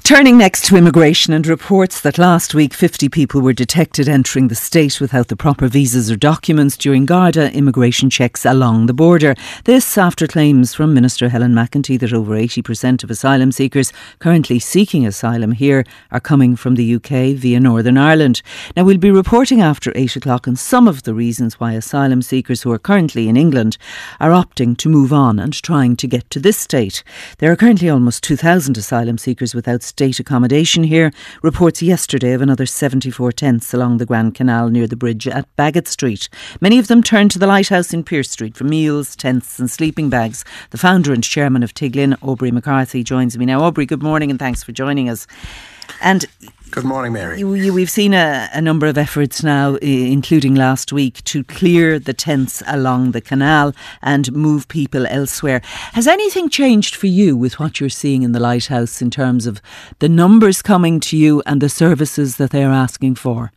Turning next to immigration and reports that last week 50 people were detected entering the state without the proper visas or documents during Garda immigration checks along the border. This after claims from Minister Helen McEntee that over 80% of asylum seekers currently seeking asylum here are coming from the UK via Northern Ireland. Now, we'll be reporting after 8 o'clock on some of the reasons why asylum seekers who are currently in England are opting to move on and trying to get to this state. There are currently almost 2,000 asylum seekers without state accommodation here. Reports yesterday of another 74 tents along the Grand Canal near the bridge at Baggot Street. Many of them turned to the lighthouse in Pearse Street for meals, tents and sleeping bags. The founder and chairman of Tiglin, Aubrey McCarthy, joins me now. Aubrey, good morning and thanks for joining us. And good morning, Mary. We've seen a number of efforts now, including last week, to clear the tents along the canal and move people elsewhere. Has anything changed for you with what you're seeing in the lighthouse in terms of the numbers coming to you and the services that they're asking for?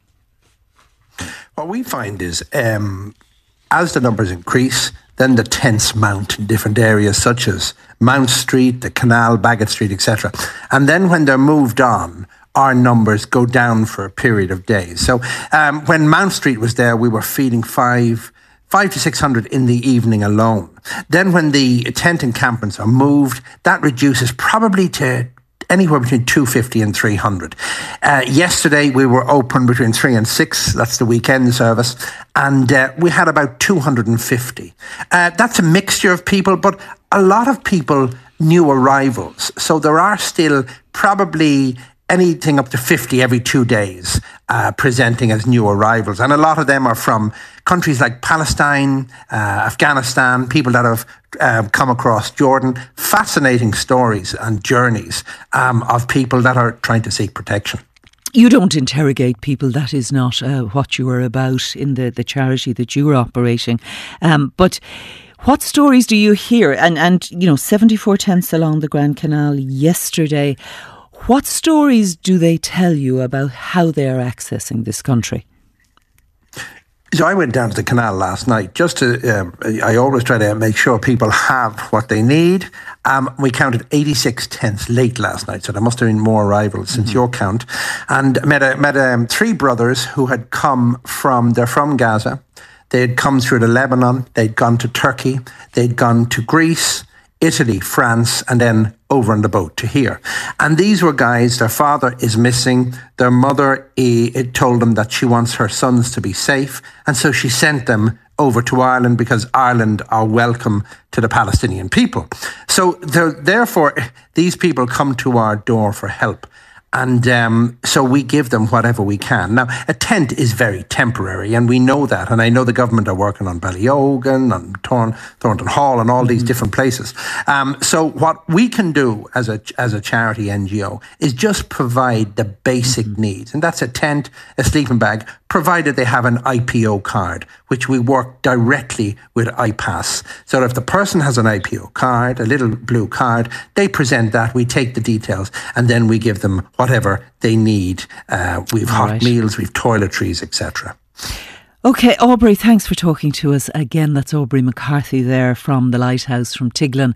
What we find is as the numbers increase, then the tents mount in different areas such as Mount Street, the canal, Baggot Street, etc. And then when they're moved on, our numbers go down for a period of days. So when Mount Street was there, we were feeding 500 to 600 in the evening alone. Then when the tent encampments are moved, that reduces probably to anywhere between 250 and 300. Yesterday, we were open between 3 and 6. That's the weekend service. And we had about 250. That's a mixture of people, but a lot of people, new arrivals. So there are still probably anything up to 50 every 2 days presenting as new arrivals. And a lot of them are from countries like Palestine, Afghanistan, people that have come across Jordan. Fascinating stories and journeys of people that are trying to seek protection. You don't interrogate people. That is not what you are about in the charity that you are operating. But what stories do you hear? And 74 tents along the Grand Canal yesterday. What stories do they tell you about how they are accessing this country? So I went down to the canal last night just to, I always try to make sure people have what they need. We counted 86 tents late last night, so there must have been more arrivals since your count. And met 3 brothers who had come they're from Gaza. They had come through to Lebanon, they'd gone to Turkey, they'd gone to Greece, Italy, France, and then over on the boat to here. And these were guys, their father is missing. Their mother told them that she wants her sons to be safe. And so she sent them over to Ireland because Ireland are welcome to the Palestinian people. So therefore, these people come to our door for help. And so we give them whatever we can. Now, a tent is very temporary, and we know that. And I know the government are working on Ballyogan, on Thornton Hall, and all these different places. So what we can do as a charity NGO is just provide the basic needs. And that's a tent, a sleeping bag, provided they have an IPO card, which we work directly with iPass. So that if the person has an IPO card, a little blue card, they present that, we take the details, and then we give them whatever they need. We've hot meals, we've toiletries, etc. OK, Aubrey, thanks for talking to us again. That's Aubrey McCarthy there from the Lighthouse, from Tiglin.